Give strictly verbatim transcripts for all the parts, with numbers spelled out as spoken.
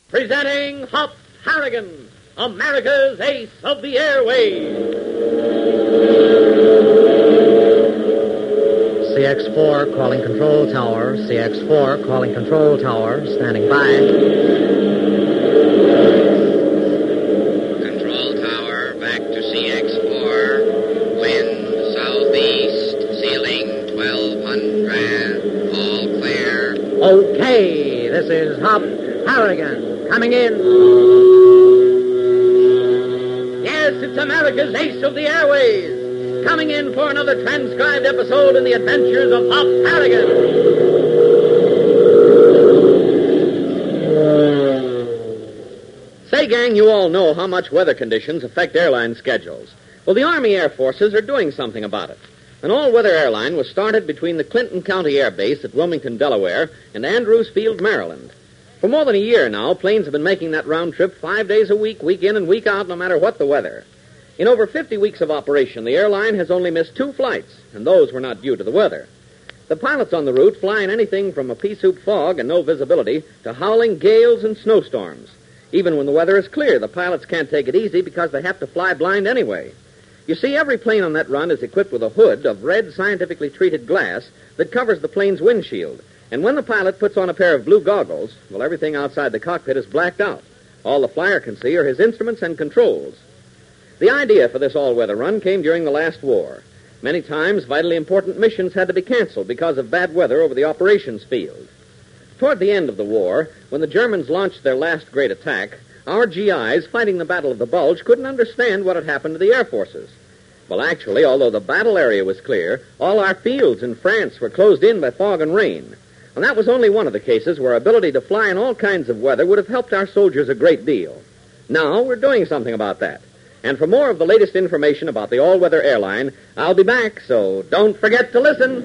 Presenting Hop Harrigan, America's ace of the airways. C X four calling control tower. C X four calling control tower. Standing by. Control tower, back to C X four. Wind southeast, ceiling twelve hundred. All clear. Okay, this is Hop Harrigan coming in. Yes, it's America's ace of the airways. Coming in for another transcribed episode in the adventures of Hop Harrigan. Say, gang, you all know how much weather conditions affect airline schedules. Well, the Army Air Forces are doing something about it. An all-weather airline was started between the Clinton County Air Base at Wilmington, Delaware, and Andrews Field, Maryland. For more than a year now, planes have been making that round trip five days a week, week in and week out, no matter what the weather. In over fifty weeks of operation, the airline has only missed two flights, and those were not due to the weather. The pilots on the route fly in anything from a pea-soup fog and no visibility to howling gales and snowstorms. Even when the weather is clear, the pilots can't take it easy because they have to fly blind anyway. You see, every plane on that run is equipped with a hood of red, scientifically treated glass that covers the plane's windshield. And when the pilot puts on a pair of blue goggles, well, everything outside the cockpit is blacked out. All the flyer can see are his instruments and controls. The idea for this all-weather run came during the last war. Many times, vitally important missions had to be canceled because of bad weather over the operations field. Toward the end of the war, when the Germans launched their last great attack, our G Is fighting the Battle of the Bulge couldn't understand what had happened to the Air Forces. Well, actually, although the battle area was clear, all our fields in France were closed in by fog and rain. And that was only one of the cases where ability to fly in all kinds of weather would have helped our soldiers a great deal. Now we're doing something about that. And for more of the latest information about the all-weather airline, I'll be back, so don't forget to listen.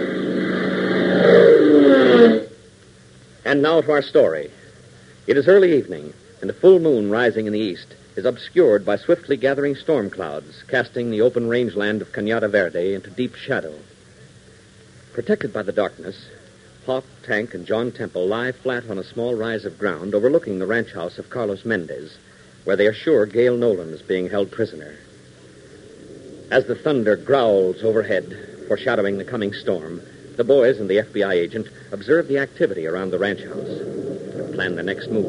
And now to our story. It is early evening, and a full moon rising in the east is obscured by swiftly gathering storm clouds, casting the open rangeland of Cañada Verde into deep shadow. Protected by the darkness, Hop, Tank, and John Temple lie flat on a small rise of ground overlooking the ranch house of Carlos Mendez, where they are sure Gail Nolan is being held prisoner. As the thunder growls overhead, foreshadowing the coming storm, the boys and the F B I agent observe the activity around the ranch house and plan their next move.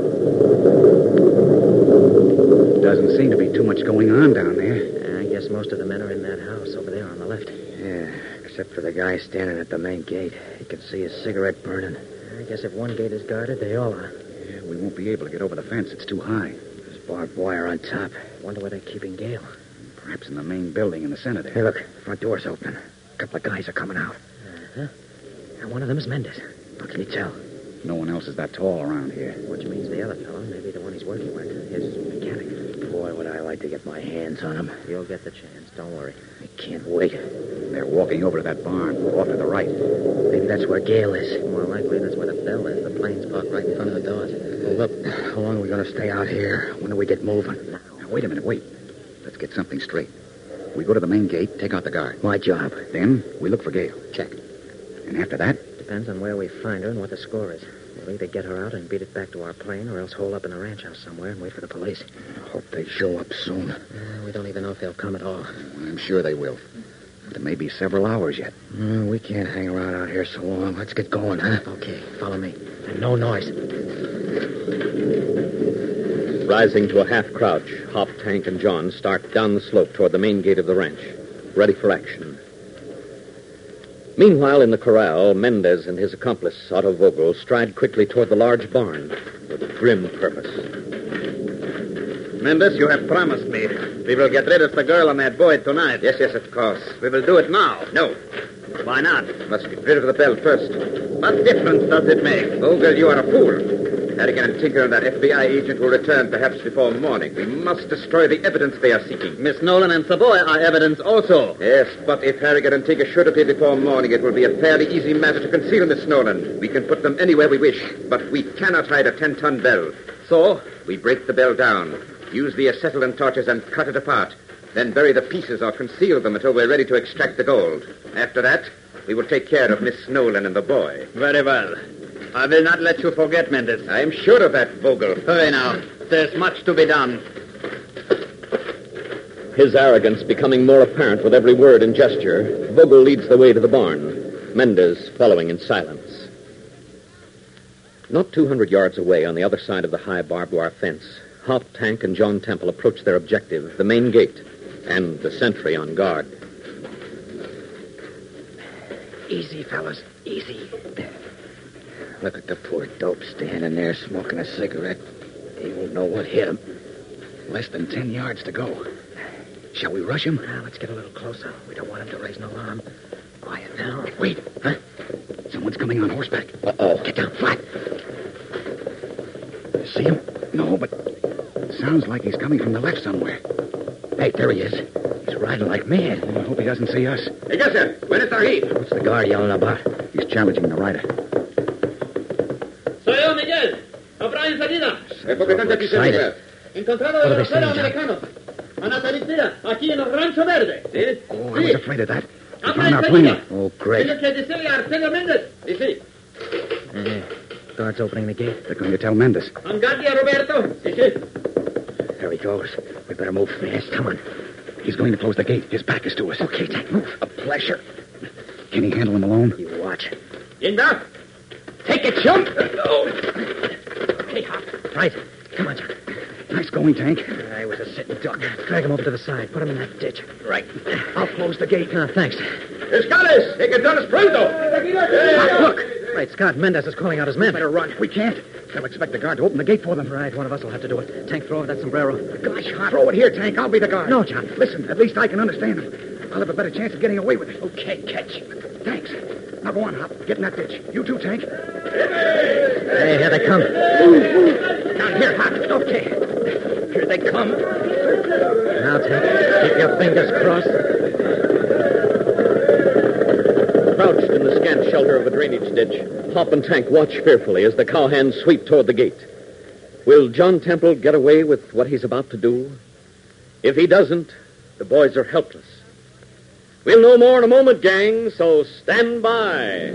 Doesn't seem to be too much going on down there. I guess most of the men are in that house over there on the left. Yeah, except for the guy standing at the main gate. He can see his cigarette burning. I guess if one gate is guarded, they all are. Yeah, we won't be able to get over the fence. It's too high. Barbed wire on top. Wonder where they're keeping Gail. Perhaps in the main building in the center there. Hey, look. Front door's open. A couple of guys are coming out. Uh-huh. And one of them is Mendez. How can you tell? No one else is that tall around here. Which means the other fellow may be the one he's working with. His mechanic. Boy, would I like to get my hands on him. You'll get the chance. Don't worry. I can't wait. They're walking over to that barn, off to the right. Maybe that's where Gail is. More likely that's where the bell is. The plane's parked right in front of the doors. Well, look, how long are we going to stay out here? When do we get moving? Now, wait a minute, wait. Let's get something straight. We go to the main gate, take out the guard. My job. Then we look for Gail. Check. And after that? Depends on where we find her and what the score is. We'll either get her out and beat it back to our plane, or else hole up in a ranch house somewhere and wait for the police. I hope they show up soon. Uh, we don't even know if they'll come at all. I'm sure they will. There may be several hours yet. Uh, we can't hang around out here so long. Let's get going, huh? Okay, follow me. And no noise. Rising to a half crouch, Hop, Tank, and John start down the slope toward the main gate of the ranch, ready for action. Meanwhile, in the corral, Mendez and his accomplice, Otto Vogel, stride quickly toward the large barn with a grim purpose. Mendez, you have promised me. We will get rid of the girl and that boy tonight. Yes, yes, of course. We will do it now. No. Why not? Must get rid of the bell first. What difference does it make? Vogel, you are a fool. Harrigan and Tinker and that F B I agent will return perhaps before morning. We must destroy the evidence they are seeking. Miss Nolan and Savoy are evidence also. Yes, but if Harrigan and Tinker should appear before morning, it will be a fairly easy matter to conceal Miss Nolan. We can put them anywhere we wish, but we cannot hide a ten-ton bell. So? We break the bell down, use the acetylene torches and cut it apart, then bury the pieces or conceal them until we're ready to extract the gold. After that, we will take care of Miss Nolan and the boy. Very well. I will not let you forget, Mendes. I am sure of that, Vogel. Hurry now. There's much to be done. His arrogance becoming more apparent with every word and gesture, Vogel leads the way to the barn, Mendes following in silence. Not two hundred yards away on the other side of the high barbed wire fence, Hop, Tank, and John Temple approach their objective, the main gate, and the sentry on guard. Easy, fellas. Easy. Look at the poor dope standing there smoking a cigarette. He won't know what hit him. Less than ten yards to go. Shall we rush him? Now, let's get a little closer. We don't want him to raise an alarm. Quiet now. Wait. Huh? Someone's coming on horseback. Uh-oh. Get down flat. See him? No, but sounds like he's coming from the left somewhere. Hey, there he is. He's riding like mad. I hope he doesn't see us. Hey, yes, sir. When is our heat? What's the guard yelling about? He's challenging the rider. Soy yo, Miguel. Habrá enseguida. Eh, ¿por qué tanta Excited. Encontrado What de are they los saying, John? americanos. Van a salir tira, aquí en el Rancho Verde. ¿Sí? Oh, I was afraid of that. We Habla found our enseguida. plane. Oh, great. Tengo que decirle a Arcelio Méndez. Sí, sí. Uh, guard's opening the gate. They're going to tell Mendes. Angadia, Roberto. Sí, sí. There he goes. We better move fast. Come on. He's going to close the gate. His back is to us. Okay, Tank, move. A pleasure. Can he handle him alone? You watch. In back. Take it, chump. Oh. Okay, Hop. Right. Come on, John. Nice going, Tank. I was a sitting duck. Drag him over to the side. Put him in that ditch. Right. I'll close the gate. No, thanks. Escales, hay que darnos pronto. Hop, look. Right, Scott, Mendes is calling out his men. Better run. We can't. They'll expect the guard to open the gate for them. Right, one of us will have to do it. Tank, throw over that sombrero. Gosh, Hop. Throw it here, Tank. I'll be the guard. No, John. Listen, at least I can understand them. I'll have a better chance of getting away with it. Okay, catch. Thanks. Now go on, Hop. Get in that ditch. You too, Tank. Hey, here they come. Down here, Hop. Okay. Here they come. Now, Tank, keep your fingers crossed. Crouched in the scant shelter of a drainage ditch, Hop and Tank watch fearfully as the cowhands sweep toward the gate. Will John Temple get away with what he's about to do? If he doesn't, the boys are helpless. We'll know more in a moment, gang, so stand by.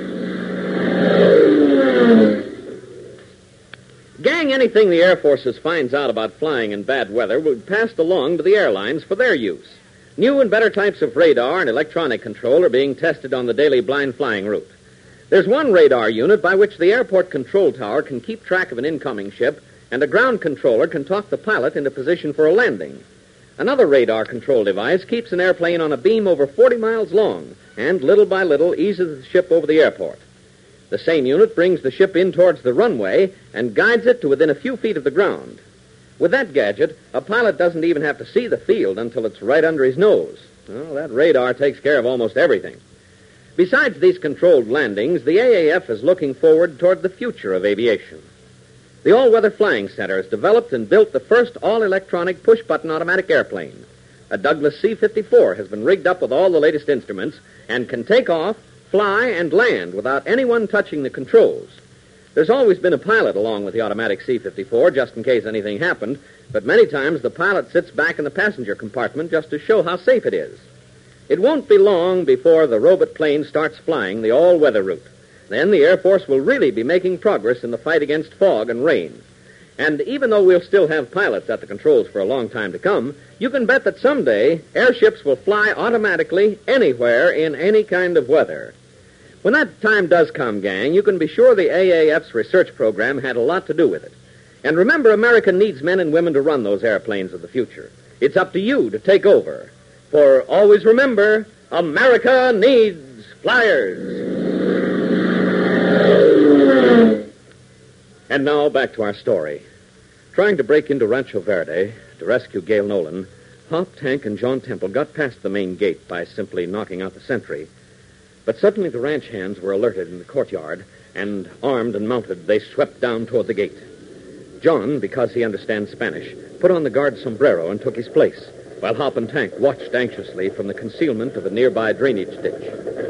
Gang, anything the Air Forces finds out about flying in bad weather will be passed along to the airlines for their use. New and better types of radar and electronic control are being tested on the daily blind flying route. There's one radar unit by which the airport control tower can keep track of an incoming ship, and a ground controller can talk the pilot into position for a landing. Another radar control device keeps an airplane on a beam over forty miles long, and little by little eases the ship over the airport. The same unit brings the ship in towards the runway and guides it to within a few feet of the ground. With that gadget, a pilot doesn't even have to see the field until it's right under his nose. Well, that radar takes care of almost everything. Besides these controlled landings, the A A F is looking forward toward the future of aviation. The All-Weather Flying Center has developed and built the first all-electronic push-button automatic airplane. A Douglas C fifty-four has been rigged up with all the latest instruments and can take off, fly, and land without anyone touching the controls. There's always been a pilot along with the automatic C fifty-four, just in case anything happened, but many times the pilot sits back in the passenger compartment just to show how safe it is. It won't be long before the robot plane starts flying the all-weather route. Then the Air Force will really be making progress in the fight against fog and rain. And even though we'll still have pilots at the controls for a long time to come, you can bet that someday airships will fly automatically anywhere in any kind of weather. When that time does come, gang, you can be sure the A A F's research program had a lot to do with it. And remember, America needs men and women to run those airplanes of the future. It's up to you to take over. For always remember, America needs flyers. And now, back to our story. Trying to break into Rancho Verde to rescue Gail Nolan, Hop, Tank, and John Temple got past the main gate by simply knocking out the sentry. But suddenly the ranch hands were alerted in the courtyard, and armed and mounted, they swept down toward the gate. John, because he understands Spanish, put on the guard's sombrero and took his place, while Hop and Tank watched anxiously from the concealment of a nearby drainage ditch.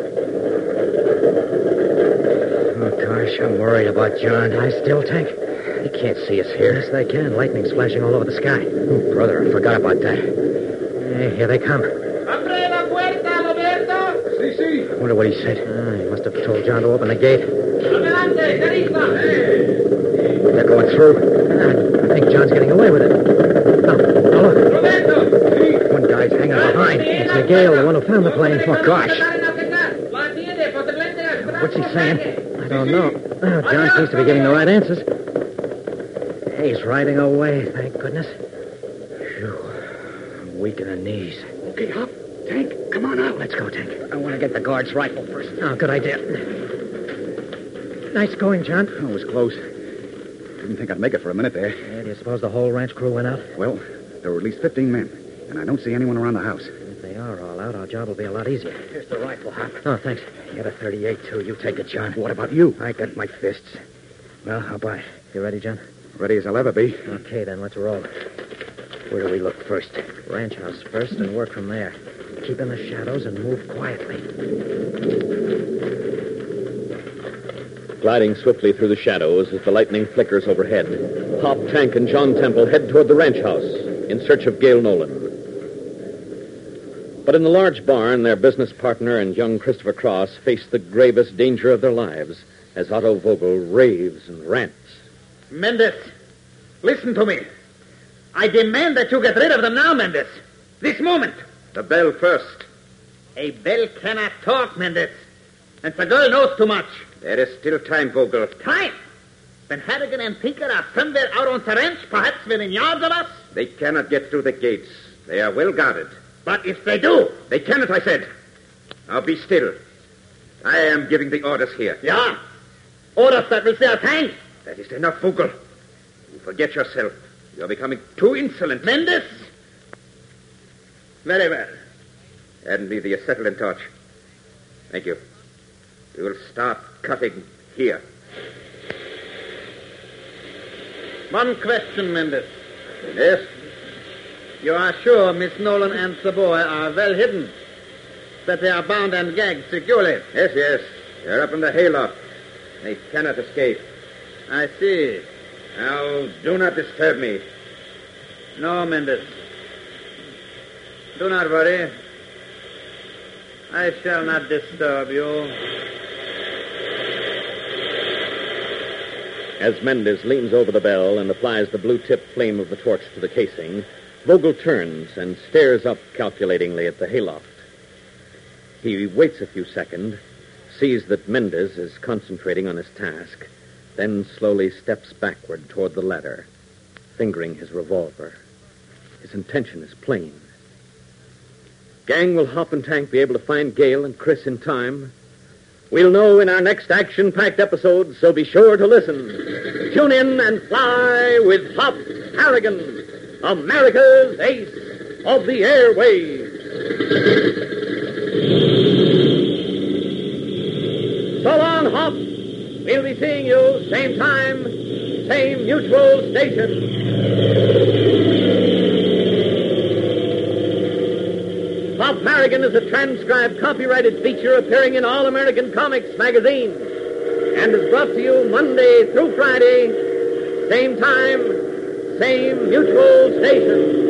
Oh, gosh, I'm worried about John. I still, Tank? They can't see us here. Yes, they can. Lightning's flashing all over the sky. Oh, brother, I forgot about that. Hey, here they come. Abre la puerta, Roberto! Si, si. I wonder what he said. Ah, he must have told John to open the gate. Adelante, They're going through. I think John's getting away with it. Oh, oh look. One guy's hanging behind. It's Miguel, the one who found the plane. Oh, gosh. What's he saying? I don't know. Oh, John seems to be giving the right answers. He's riding away, thank goodness. Phew. I'm weak in the knees. Okay, Hop. Tank, come on out. Let's go, Tank. I want to get the guard's rifle first. Oh, good idea. Nice going, John. Oh, it was close. Didn't think I'd make it for a minute there. Yeah, do you suppose the whole ranch crew went out? Well, there were at least fifteen men, and I don't see anyone around the house. If they are all out, our job will be a lot easier. Here's the rifle, Hop. Oh, thanks. You got a thirty-eight, too. You take it, John. What about you? I got my fists. Well, how about it? You ready, John? Ready as I'll ever be. Okay, then, let's roll. Where do we look first? Ranch house first and work from there. Keep in the shadows and move quietly. Gliding swiftly through the shadows as the lightning flickers overhead, Hop, Tank, and John Temple head toward the ranch house in search of Gail Nolan. But in the large barn, their business partner and young Christopher Cross face the gravest danger of their lives as Otto Vogel raves and rants. Mendes, listen to me. I demand that you get rid of them now, Mendes. This moment. The bell first. A bell cannot talk, Mendes. And the girl knows too much. There is still time, Vogel. Time? Then Harrigan and Tinker are somewhere out on the ranch, perhaps within yards of us? They cannot get through the gates. They are well guarded. But if they do... They cannot, I said. Now be still. I am giving the orders here. Yeah. Orders that will save time. That is enough, Vogel. You forget yourself. You are becoming too insolent. Mendes? Very well. Hand me the acetylene torch. Thank you. We will start cutting here. One question, Mendes. Yes? You are sure Miss Nolan and the boy are well hidden? That they are bound and gagged securely? Yes, yes. They're up in the hayloft. They cannot escape. I see. Now, do not disturb me. No, Mendes. Do not worry. I shall not disturb you. As Mendes leans over the bell and applies the blue-tipped flame of the torch to the casing, Vogel turns and stares up calculatingly at the hayloft. He waits a few seconds, sees that Mendes is concentrating on his task, then slowly steps backward toward the ladder, fingering his revolver. His intention is plain. Gang, will Hop and Tank be able to find Gail and Chris in time? We'll know in our next action-packed episode, so be sure to listen. Tune in and fly with Hop Harrigan, America's ace of the airwaves. So long, Hop. We'll be seeing you same time, same mutual station. Hop Harrigan is a transcribed, copyrighted feature appearing in All American Comics magazine and is brought to you Monday through Friday, same time, same mutual station.